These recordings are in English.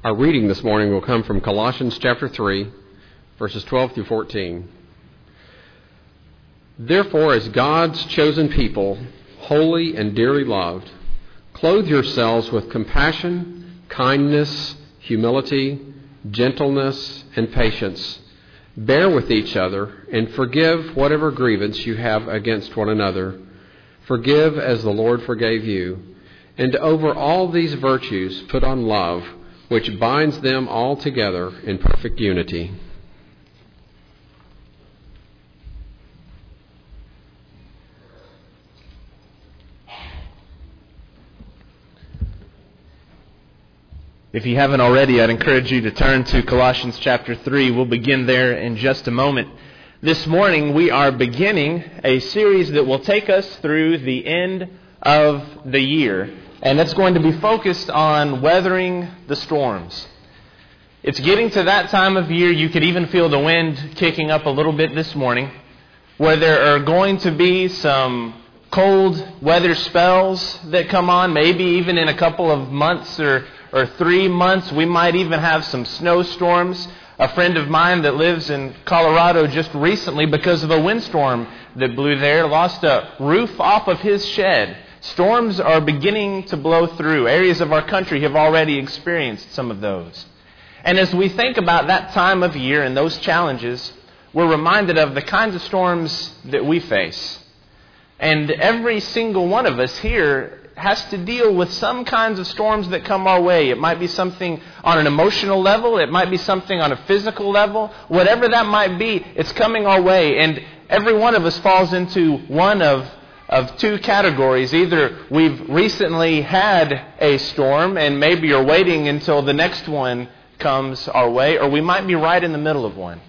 Our reading this morning will come from Colossians chapter 3, verses 12 through 14. Therefore, as God's chosen people, holy and dearly loved, clothe yourselves with compassion, kindness, humility, gentleness, and patience. Bear with each other and forgive whatever grievance you have against one another. Forgive as the Lord forgave you. And over all these virtues put on love, which binds them all together in perfect unity. If you haven't already, I'd encourage you to turn to Colossians chapter 3. We'll begin there in just a moment. This morning, we are beginning a series that will take us through the end of the year. And it's going to be focused on weathering the storms. It's getting to that time of year, you could even feel the wind kicking up a little bit this morning, where there are going to be some cold weather spells that come on, maybe even in a couple of months or 3 months. We might even have some snowstorms. A friend of mine that lives in Colorado just recently, because of a windstorm that blew there, lost a roof off of his shed. Storms are beginning to blow through. Areas of our country have already experienced some of those. And as we think about that time of year and those challenges, we're reminded of the kinds of storms that we face. And every single one of us here has to deal with some kinds of storms that come our way. It might be something on an emotional level. It might be something on a physical level. Whatever that might be, it's coming our way. And every one of us falls into one of two categories. Either we've recently had a storm and maybe you're waiting until the next one comes our way, or we might be right in the middle of one.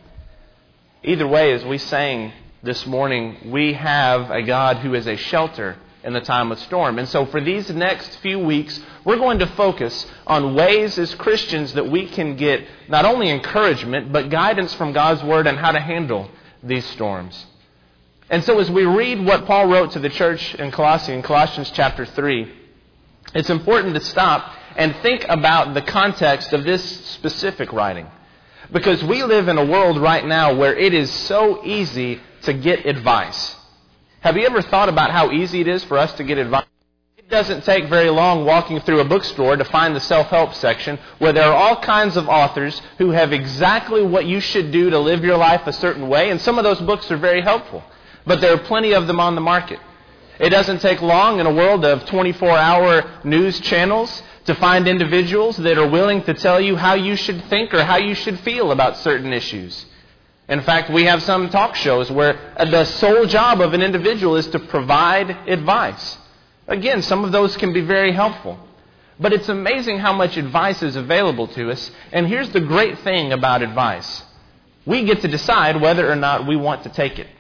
Either way, as we sang this morning, we have a God who is a shelter in the time of storm. And so for these next few weeks, we're going to focus on ways as Christians that we can get not only encouragement, but guidance from God's Word on how to handle these storms. And so as we read what Paul wrote to the church in Colossians chapter 3, it's important to stop and think about the context of this specific writing. Because we live in a world right now where it is so easy to get advice. Have you ever thought about how easy it is for us to get advice? It doesn't take very long walking through a bookstore to find the self-help section where there are all kinds of authors who have exactly what you should do to live your life a certain way. And some of those books are very helpful. But there are plenty of them on the market. It doesn't take long in a world of 24-hour news channels to find individuals that are willing to tell you how you should think or how you should feel about certain issues. In fact, we have some talk shows where the sole job of an individual is to provide advice. Again, some of those can be very helpful. But it's amazing how much advice is available to us. And here's the great thing about advice. We get to decide whether or not we want to take it.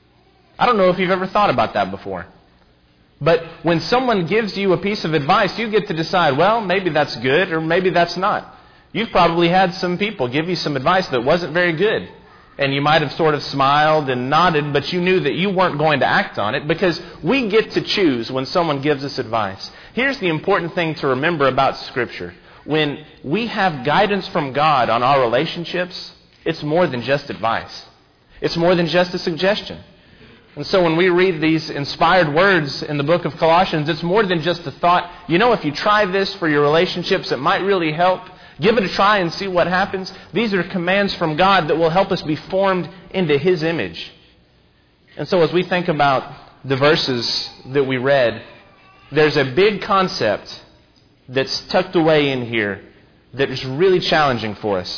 I don't know if you've ever thought about that before. But when someone gives you a piece of advice, you get to decide, well, maybe that's good or maybe that's not. You've probably had some people give you some advice that wasn't very good. And you might have sort of smiled and nodded, but you knew that you weren't going to act on it because we get to choose when someone gives us advice. Here's the important thing to remember about Scripture. When we have guidance from God on our relationships, it's more than just advice. It's more than just a suggestion. And so when we read these inspired words in the book of Colossians, it's more than just a thought. You know, if you try this for your relationships, it might really help. Give it a try and see what happens. These are commands from God that will help us be formed into His image. And so as we think about the verses that we read, there's a big concept that's tucked away in here that is really challenging for us.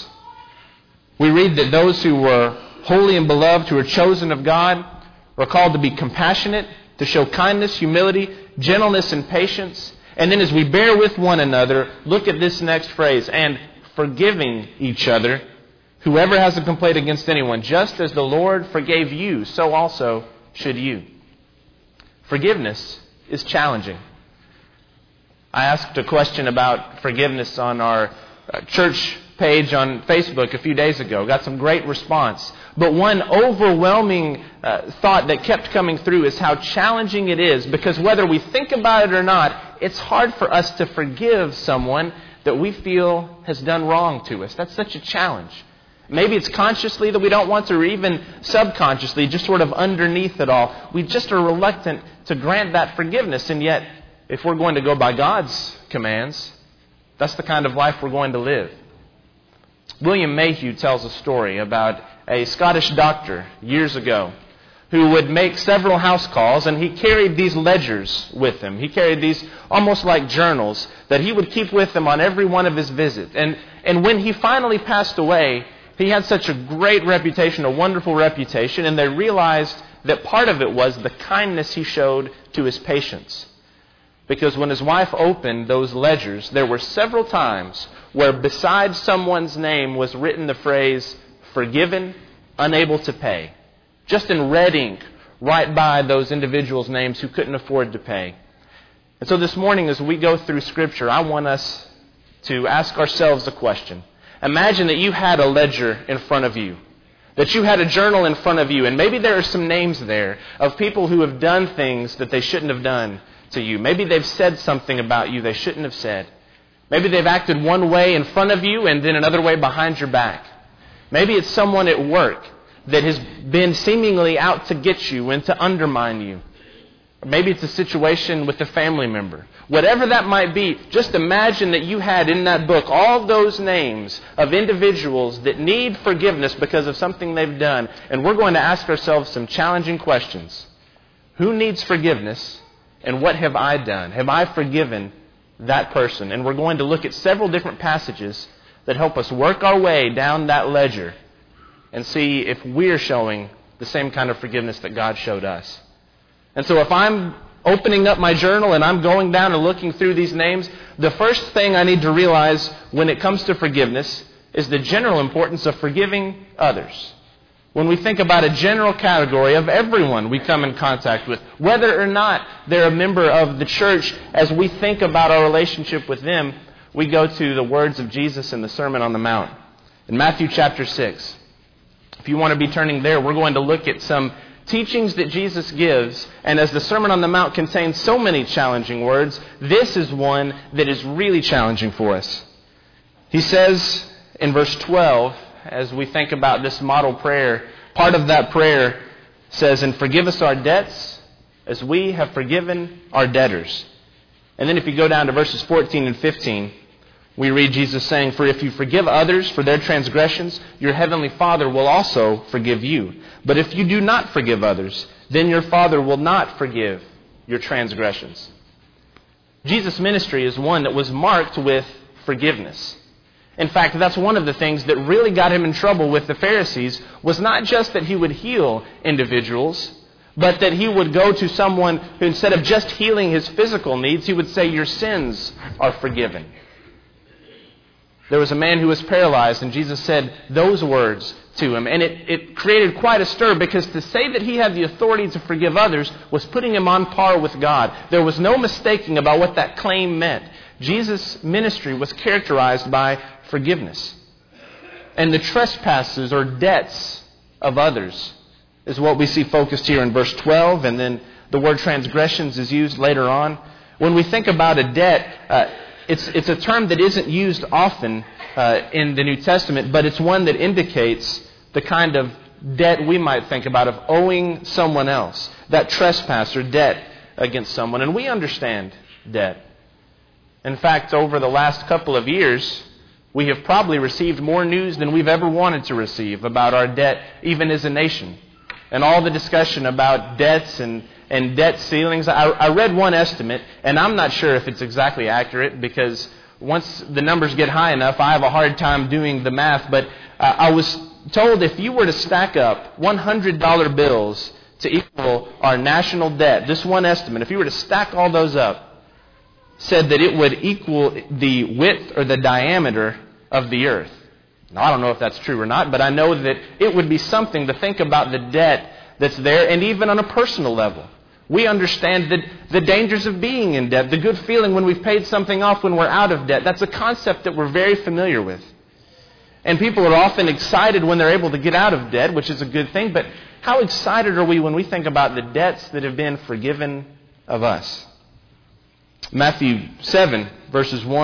We read that those who were holy and beloved, who are chosen of God, are called to be compassionate, to show kindness, humility, gentleness, and patience. And then as we bear with one another, look at this next phrase, and forgiving each other, whoever has a complaint against anyone, just as the Lord forgave you, so also should you. Forgiveness is challenging. I asked a question about forgiveness on our church page on Facebook a few days ago. Got some great response. But one overwhelming thought that kept coming through is how challenging it is, because whether we think about it or not, it's hard for us to forgive someone that we feel has done wrong to us. That's such a challenge. Maybe it's consciously that we don't want to, or even subconsciously, just sort of underneath it all. We just are reluctant to grant that forgiveness. And yet, if we're going to go by God's commands, that's the kind of life we're going to live. William Mayhew tells a story about a Scottish doctor years ago who would make several house calls, and he carried these ledgers with him. He carried these almost like journals that he would keep with him on every one of his visits. And when he finally passed away, he had such a great reputation, a wonderful reputation, and they realized that part of it was the kindness he showed to his patients. Because when his wife opened those ledgers, there were several times where beside someone's name was written the phrase, "forgiven, unable to pay." Just in red ink, right by those individuals' names who couldn't afford to pay. And so this morning as we go through Scripture, I want us to ask ourselves a question. Imagine that you had a ledger in front of you, that you had a journal in front of you, and maybe there are some names there of people who have done things that they shouldn't have done to you. Maybe they've said something about you they shouldn't have said. Maybe they've acted one way in front of you and then another way behind your back. Maybe it's someone at work that has been seemingly out to get you and to undermine you. Or maybe it's a situation with a family member. Whatever that might be, just imagine that you had in that book all those names of individuals that need forgiveness because of something they've done. And we're going to ask ourselves some challenging questions. Who needs forgiveness? And what have I done? Have I forgiven that person? And we're going to look at several different passages that help us work our way down that ledger and see if we're showing the same kind of forgiveness that God showed us. And so if I'm opening up my journal and I'm going down and looking through these names, the first thing I need to realize when it comes to forgiveness is the general importance of forgiving others. When we think about a general category of everyone we come in contact with, whether or not they're a member of the church, as we think about our relationship with them, we go to the words of Jesus in the Sermon on the Mount. In Matthew chapter 6, if you want to be turning there, we're going to look at some teachings that Jesus gives. And as the Sermon on the Mount contains so many challenging words, this is one that is really challenging for us. He says in verse 12, as we think about this model prayer, part of that prayer says, "And forgive us our debts as we have forgiven our debtors." And then if you go down to verses 14 and 15, we read Jesus saying, "For if you forgive others for their transgressions, your heavenly Father will also forgive you. But if you do not forgive others, then your Father will not forgive your transgressions." Jesus' ministry is one that was marked with forgiveness. In fact, that's one of the things that really got him in trouble with the Pharisees, was not just that he would heal individuals, but that he would go to someone who, instead of just healing his physical needs, he would say, "Your sins are forgiven." There was a man who was paralyzed, and Jesus said those words to him. And it created quite a stir, because to say that he had the authority to forgive others was putting him on par with God. There was no mistaking about what that claim meant. Jesus' ministry was characterized by forgiveness. And the trespasses or debts of others is what we see focused here in verse 12, and then the word transgressions is used later on. When we think about a debt, it's a term that isn't used often in the New Testament, but it's one that indicates the kind of debt we might think about of owing someone else, that trespass or debt against someone. And we understand debt. In fact, over the last couple of years, we have probably received more news than we've ever wanted to receive about our debt, even as a nation. And all the discussion about debts and debt ceilings. I read one estimate, and I'm not sure if it's exactly accurate, because once the numbers get high enough, I have a hard time doing the math. But I was told if you were to stack up $100 bills to equal our national debt, this one estimate, if you were to stack all those up, said that it would equal the width or the diameter of the earth. Now, I don't know if that's true or not, but I know that it would be something to think about the debt that's there, and even on a personal level. We understand the dangers of being in debt, the good feeling when we've paid something off when we're out of debt. That's a concept that we're very familiar with. And people are often excited when they're able to get out of debt, which is a good thing, but how excited are we when we think about the debts that have been forgiven of us? Matthew 7, verses 1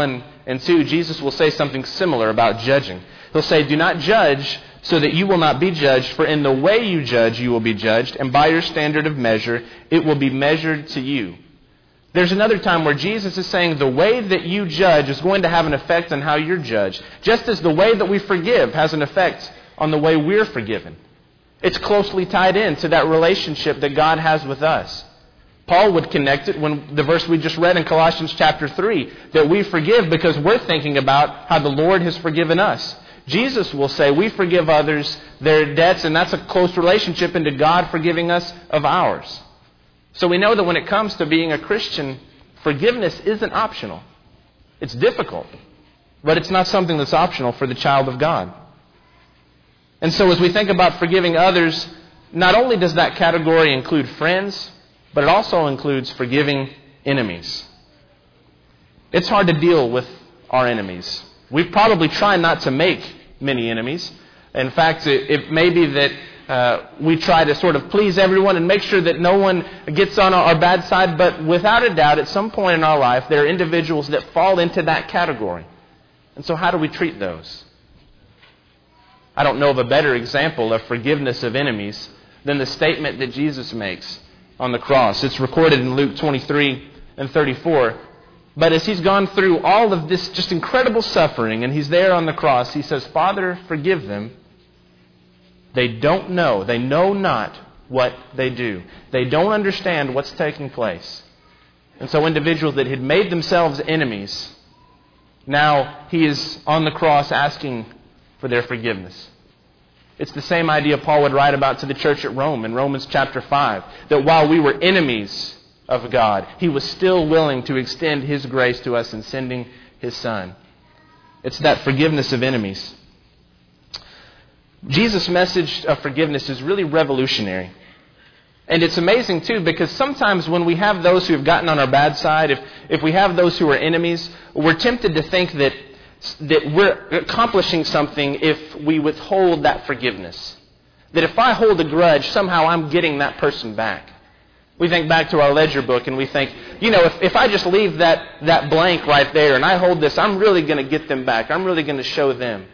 and 2, Jesus will say something similar about judging. He'll say, "Do not judge so that you will not be judged, for in the way you judge you will be judged, and by your standard of measure it will be measured to you." There's another time where Jesus is saying the way that you judge is going to have an effect on how you're judged, just as the way that we forgive has an effect on the way we're forgiven. It's closely tied in to that relationship that God has with us. Paul would connect it when the verse we just read in Colossians chapter 3, that we forgive because we're thinking about how the Lord has forgiven us. Jesus will say we forgive others their debts, and that's a close relationship into God forgiving us of ours. So we know that when it comes to being a Christian, forgiveness isn't optional. It's difficult, but it's not something that's optional for the child of God. And so as we think about forgiving others, not only does that category include friends, but it also includes forgiving enemies. It's hard to deal with our enemies. We probably try not to make many enemies. In fact, it may be that we try to sort of please everyone and make sure that no one gets on our bad side. But without a doubt, at some point in our life, there are individuals that fall into that category. And so how do we treat those? I don't know of a better example of forgiveness of enemies than the statement that Jesus makes on the cross. It's recorded in Luke 23 and 34. But as he's gone through all of this just incredible suffering, and he's there on the cross, he says, "Father, forgive them. They don't know. They know not what they do. They don't understand what's taking place." And so individuals that had made themselves enemies, now he is on the cross asking for their forgiveness. It's the same idea Paul would write about to the church at Rome in Romans chapter 5, that while we were enemies of God, he was still willing to extend his grace to us in sending his Son. It's that forgiveness of enemies. Jesus' message of forgiveness is really revolutionary. And it's amazing too, because sometimes when we have those who have gotten on our bad side, if we have those who are enemies, we're tempted to think that we're accomplishing something if we withhold that forgiveness. That if I hold a grudge, somehow I'm getting that person back. We think back to our ledger book and we think, if I just leave that blank right there and I hold this, I'm really going to get them back. I'm really going to show them.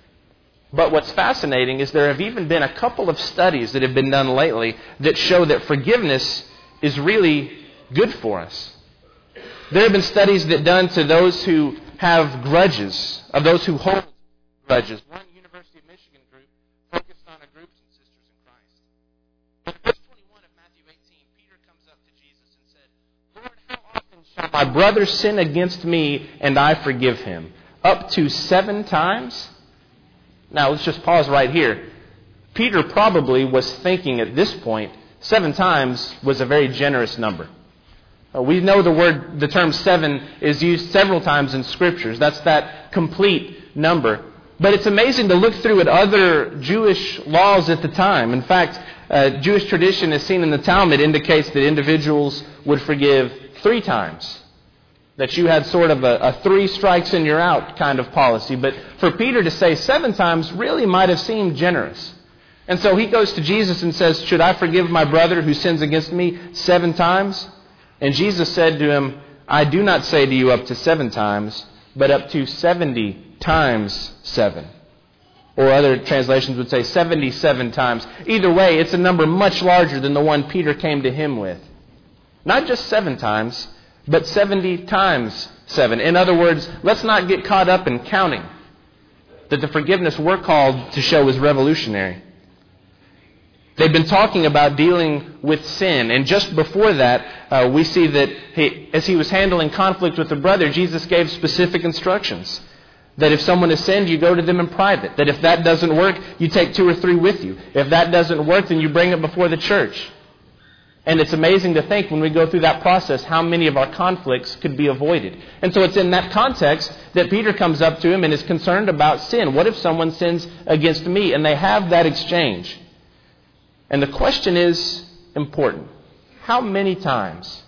But what's fascinating is there have even been a couple of studies that have been done lately that show that forgiveness is really good for us. There have been studies that done to those who have grudges, of those who hold grudges. One University of Michigan group focused on a group of sisters in Christ. In verse 21 of Matthew 18, Peter comes up to Jesus and said, "Lord, how often shall my brother sin against me and I forgive him? Up to 7 times?" Now, let's just pause right here. Peter probably was thinking at this point, 7 times was a very generous number. We know the term 7 is used several times in Scriptures. That's that complete number. But it's amazing to look through at other Jewish laws at the time. In fact, Jewish tradition as seen in the Talmud indicates that individuals would forgive 3 times. That you had sort of a 3 strikes and you're out kind of policy. But for Peter to say 7 times really might have seemed generous. And so he goes to Jesus and says, "Should I forgive my brother who sins against me 7 times? And Jesus said to him, "I do not say to you up to 7 times, but up to 70 times 7. Or other translations would say 77 times. Either way, it's a number much larger than the one Peter came to him with. Not just 7 times, but 70 times 7. In other words, let's not get caught up in counting. That the forgiveness we're called to show is revolutionary. They've been talking about dealing with sin. And just before that, we see that as he was handling conflict with a brother, Jesus gave specific instructions. That if someone has sinned, you go to them in private. That if that doesn't work, you take 2 or 3 with you. If that doesn't work, then you bring it before the church. And it's amazing to think when we go through that process how many of our conflicts could be avoided. And so it's in that context that Peter comes up to him and is concerned about sin. What if someone sins against me? And they have that exchange. And the question is important. How many times?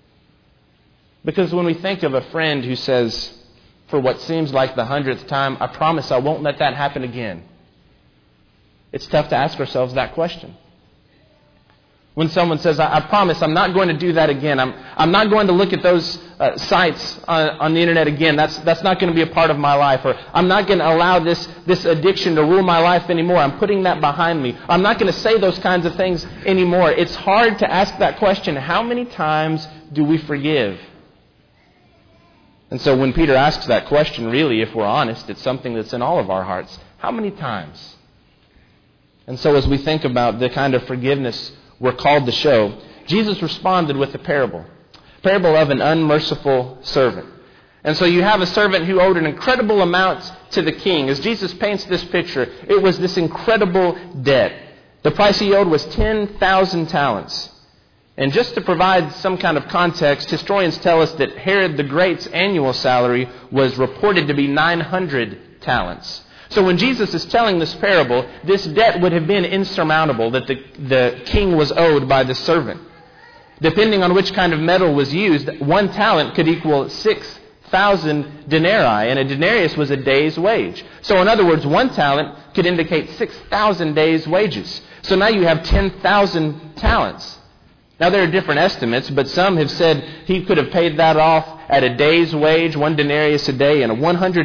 Because when we think of a friend who says, for what seems like the 100th time, "I promise I won't let that happen again," it's tough to ask ourselves that question. When someone says, I promise I'm not going to do that again. I'm not going to look at those sites on the internet again. That's not going to be a part of my life. Or I'm not going to allow this addiction to rule my life anymore. I'm putting that behind me. I'm not going to say those kinds of things anymore. It's hard to ask that question. How many times do we forgive? And so when Peter asks that question, really, if we're honest, it's something that's in all of our hearts. How many times? And so as we think about the kind of forgiveness we're called to show, Jesus responded with a parable of an unmerciful servant. And so you have a servant who owed an incredible amount to the king. As Jesus paints this picture, it was this incredible debt. The price he owed was 10,000 talents. And just to provide some kind of context, historians tell us that Herod the Great's annual salary was reported to be 900 talents. So when Jesus is telling this parable, this debt would have been insurmountable that the king was owed by the servant. Depending on which kind of metal was used, 1 talent could equal 6,000 denarii, and a denarius was a day's wage. So in other words, 1 talent could indicate 6,000 days' wages. So now you have 10,000 talents. Now there are different estimates, but some have said he could have paid that off at a day's wage, 1 denarius a day, in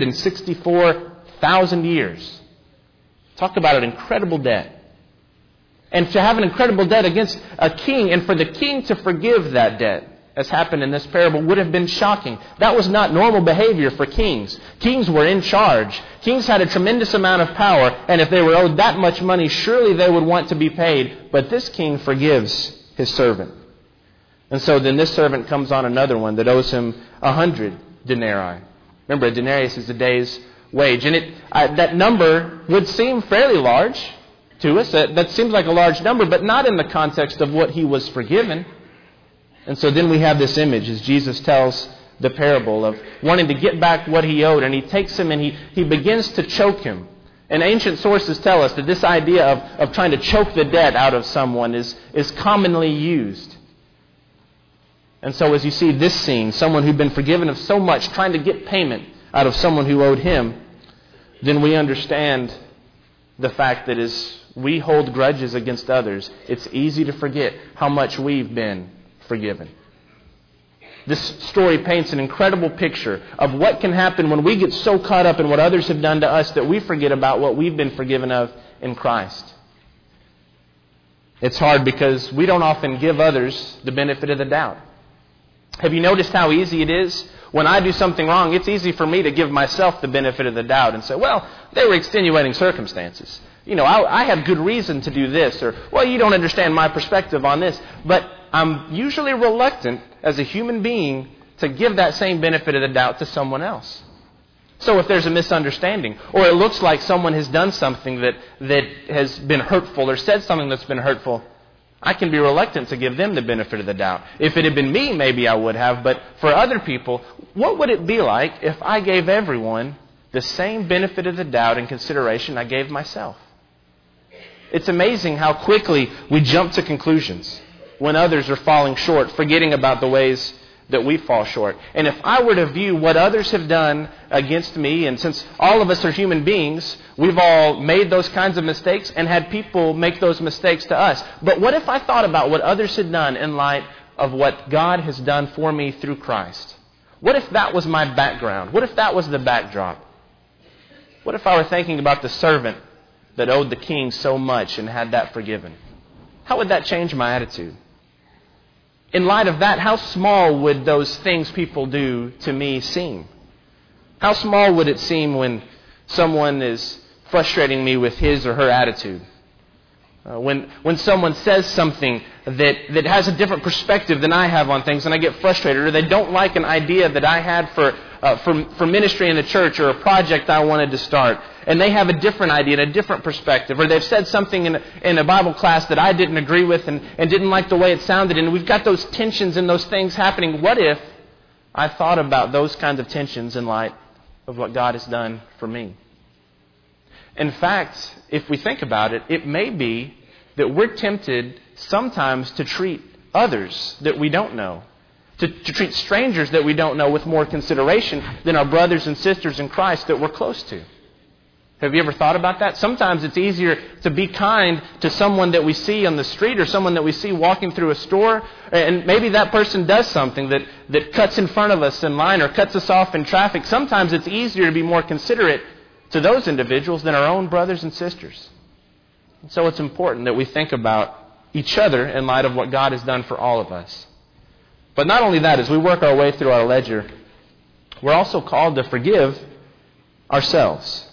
164,000 years. Talk about an incredible debt. And to have an incredible debt against a king, and for the king to forgive that debt, as happened in this parable, would have been shocking. That was not normal behavior for kings. Kings were in charge. Kings had a tremendous amount of power, and if they were owed that much money, surely they would want to be paid. But this king forgives his servant. And so then this servant comes on another one that owes him 100 denarii. Remember, a denarius is a day's wage. And that number would seem fairly large to us. That seems like a large number, but not in the context of what he was forgiven. And so then we have this image as Jesus tells the parable of wanting to get back what he owed. And he takes him and he begins to choke him. And ancient sources tell us that this idea of trying to choke the debt out of someone is commonly used. And so as you see this scene, someone who'd been forgiven of so much, trying to get payment out of someone who owed him, then we understand the fact that as we hold grudges against others, it's easy to forget how much we've been forgiven. This story paints an incredible picture of what can happen when we get so caught up in what others have done to us that we forget about what we've been forgiven of in Christ. It's hard because we don't often give others the benefit of the doubt. Have you noticed how easy it is? When I do something wrong, it's easy for me to give myself the benefit of the doubt and say, well, they were extenuating circumstances. You know, I have good reason to do this. Or, well, you don't understand my perspective on this. But I'm usually reluctant as a human being to give that same benefit of the doubt to someone else. So if there's a misunderstanding, or it looks like someone has done something that has been hurtful or said something that's been hurtful, I can be reluctant to give them the benefit of the doubt. If it had been me, maybe I would have. But for other people, what would it be like if I gave everyone the same benefit of the doubt and consideration I gave myself? It's amazing how quickly we jump to conclusions when others are falling short, forgetting about the ways that we fall short. And if I were to view what others have done against me, and since all of us are human beings, we've all made those kinds of mistakes and had people make those mistakes to us. But what if I thought about what others had done in light of what God has done for me through Christ? What if that was my background? What if that was the backdrop? What if I were thinking about the servant that owed the king so much and had that forgiven? How would that change my attitude? In light of that, how small would those things people do to me seem? How small would it seem when someone is frustrating me with his or her attitude? When someone says something that has a different perspective than I have on things and I get frustrated, or they don't like an idea that I had for ministry in the church or a project I wanted to start, and they have a different idea and a different perspective, or they've said something in a Bible class that I didn't agree with and didn't like the way it sounded, and we've got those tensions and those things happening. What if I thought about those kinds of tensions in light of what God has done for me? In fact, if we think about it, it may be that we're tempted sometimes to treat others that we don't know, to treat strangers that we don't know with more consideration than our brothers and sisters in Christ that we're close to. Have you ever thought about that? Sometimes it's easier to be kind to someone that we see on the street or someone that we see walking through a store. And maybe that person does something that cuts in front of us in line or cuts us off in traffic. Sometimes it's easier to be more considerate to those individuals than our own brothers and sisters. And so it's important that we think about each other in light of what God has done for all of us. But not only that, as we work our way through our ledger, we're also called to forgive ourselves.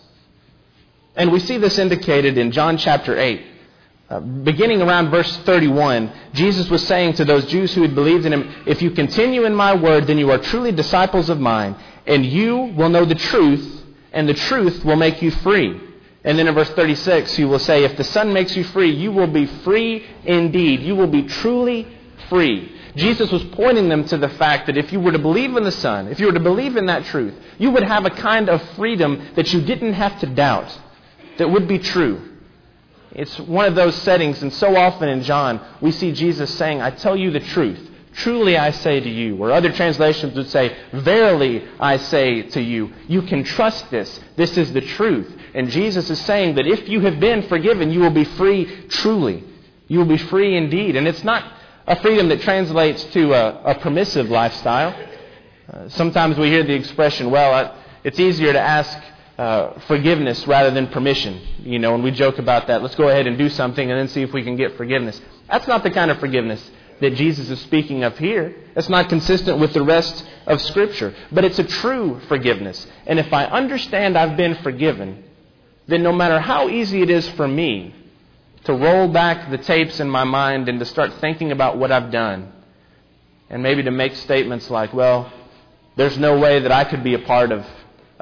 And we see this indicated in John chapter 8. Beginning around verse 31, Jesus was saying to those Jews who had believed in Him, "If you continue in my word, then you are truly disciples of mine, and you will know the truth, and the truth will make you free." And then in verse 36, He will say, "If the Son makes you free, you will be free indeed." You will be truly free. Jesus was pointing them to the fact that if you were to believe in the Son, if you were to believe in that truth, you would have a kind of freedom that you didn't have to doubt, that would be true. It's one of those settings, and so often in John, we see Jesus saying, "I tell you the truth. Truly I say to you." Or other translations would say, "Verily I say to you." You can trust this. This is the truth. And Jesus is saying that if you have been forgiven, you will be free truly. You will be free indeed. And it's not a freedom that translates to a permissive lifestyle. Sometimes we hear the expression, "Well, it's easier to ask forgiveness rather than permission." And we joke about that. Let's go ahead and do something and then see if we can get forgiveness. That's not the kind of forgiveness that Jesus is speaking of here. It's not consistent with the rest of Scripture. But it's a true forgiveness. And if I understand I've been forgiven, then no matter how easy it is for me to roll back the tapes in my mind and to start thinking about what I've done, and maybe to make statements like, "Well, there's no way that I could be a part of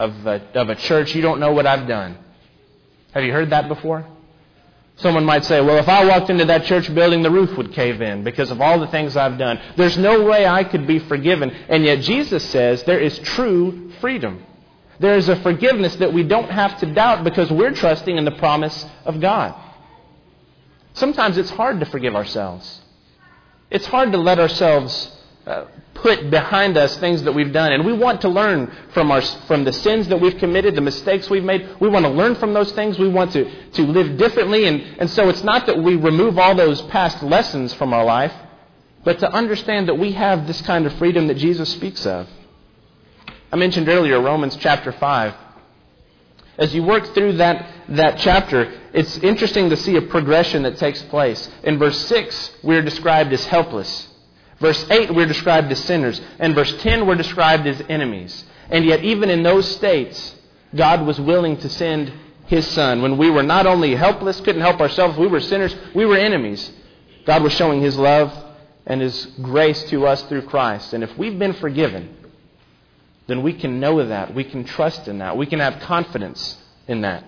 a church. You don't know what I've done." Have you heard that before? Someone might say, "Well, if I walked into that church building, the roof would cave in because of all the things I've done. There's no way I could be forgiven." And yet Jesus says there is true freedom. There is a forgiveness that we don't have to doubt because we're trusting in the promise of God. Sometimes it's hard to forgive ourselves. It's hard to let ourselves put behind us things that we've done. And we want to learn from the sins that we've committed, the mistakes we've made. We want to learn from those things. We want to live differently. And so it's not that we remove all those past lessons from our life, but to understand that we have this kind of freedom that Jesus speaks of. I mentioned earlier Romans chapter 5. As you work through that chapter, it's interesting to see a progression that takes place. In verse 6, we're described as helpless. Verse 8, we're described as sinners. And verse 10, we're described as enemies. And yet, even in those states, God was willing to send His Son. When we were not only helpless, couldn't help ourselves, we were sinners, we were enemies. God was showing His love and His grace to us through Christ. And if we've been forgiven, then we can know that. We can trust in that. We can have confidence in that.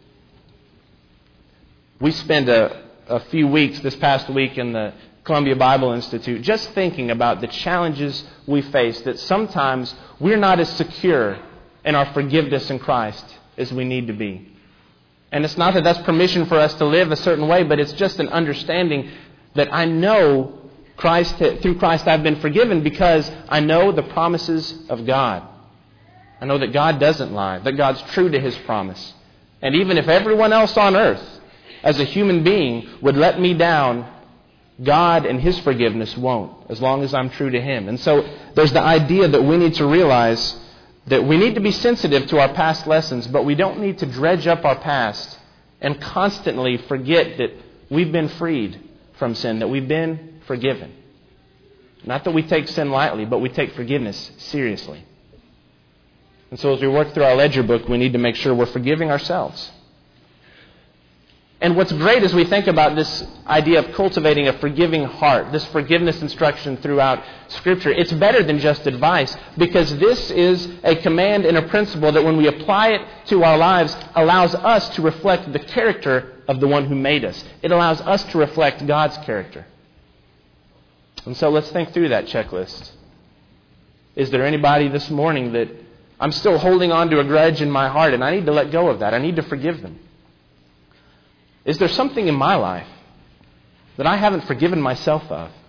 We spent a few weeks this past week in the Columbia Bible Institute just thinking about the challenges we face, that sometimes we're not as secure in our forgiveness in Christ as we need to be. And it's not that that's permission for us to live a certain way, but it's just an understanding that I know through Christ I've been forgiven because I know the promises of God. I know that God doesn't lie, that God's true to His promise. And even if everyone else on earth, as a human being, would let me down, God and His forgiveness won't, as long as I'm true to Him. And so there's the idea that we need to realize that we need to be sensitive to our past lessons, but we don't need to dredge up our past and constantly forget that we've been freed from sin, that we've been forgiven. Not that we take sin lightly, but we take forgiveness seriously. And so as we work through our ledger book, we need to make sure we're forgiving ourselves. And what's great as we think about this idea of cultivating a forgiving heart, this forgiveness instruction throughout Scripture, it's better than just advice, because this is a command and a principle that when we apply it to our lives allows us to reflect the character of the one who made us. It allows us to reflect God's character. And so let's think through that checklist. Is there anybody this morning that I'm still holding on to a grudge in my heart and I need to let go of that? I need to forgive them. Is there something in my life that I haven't forgiven myself of?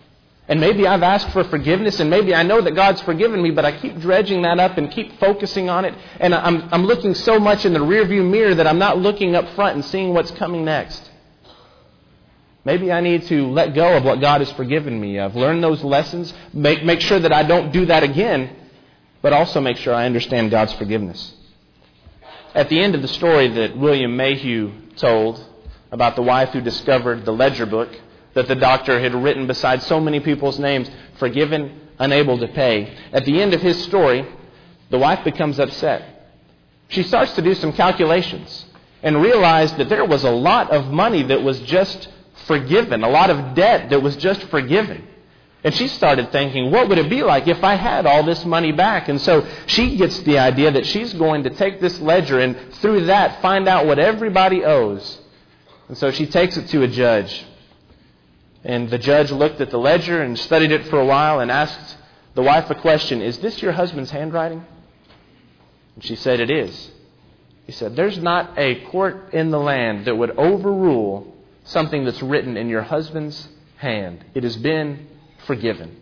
And maybe I've asked for forgiveness, and maybe I know that God's forgiven me, but I keep dredging that up and keep focusing on it. And I'm looking so much in the rearview mirror that I'm not looking up front and seeing what's coming next. Maybe I need to let go of what God has forgiven me of. Learn those lessons. Make sure that I don't do that again, but also make sure I understand God's forgiveness. At the end of the story that William Mayhew told about the wife who discovered the ledger book that the doctor had written beside so many people's names, forgiven, unable to pay. At the end of his story, the wife becomes upset. She starts to do some calculations and realized that there was a lot of money that was just forgiven, a lot of debt that was just forgiven. And she started thinking, what would it be like if I had all this money back? And so she gets the idea that she's going to take this ledger and through that find out what everybody owes. And so she takes it to a judge. And the judge looked at the ledger and studied it for a while and asked the wife a question, is this your husband's handwriting? And she said, it is. He said, there's not a court in the land that would overrule something that's written in your husband's hand. It has been forgiven.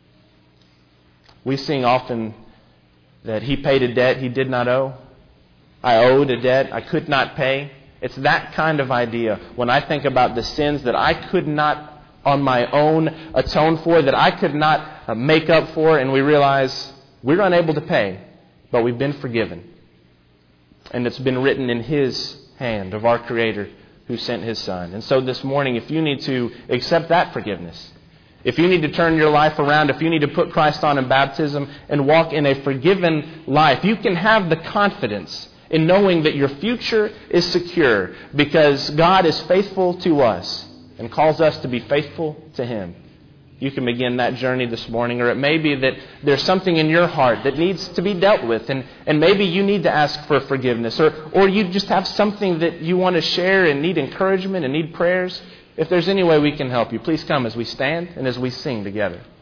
We sing often that he paid a debt he did not owe. I owed a debt I could not pay. It's that kind of idea when I think about the sins that I could not on my own atone for, that I could not make up for, and we realize we're unable to pay, but we've been forgiven. And it's been written in His hand of our Creator who sent His Son. And so this morning, if you need to accept that forgiveness, if you need to turn your life around, if you need to put Christ on in baptism and walk in a forgiven life, you can have the confidence in knowing that your future is secure because God is faithful to us and calls us to be faithful to Him. You can begin that journey this morning, or it may be that there's something in your heart that needs to be dealt with, and maybe you need to ask for forgiveness, or you just have something that you want to share and need encouragement and need prayers. If there's any way we can help you, please come as we stand and as we sing together.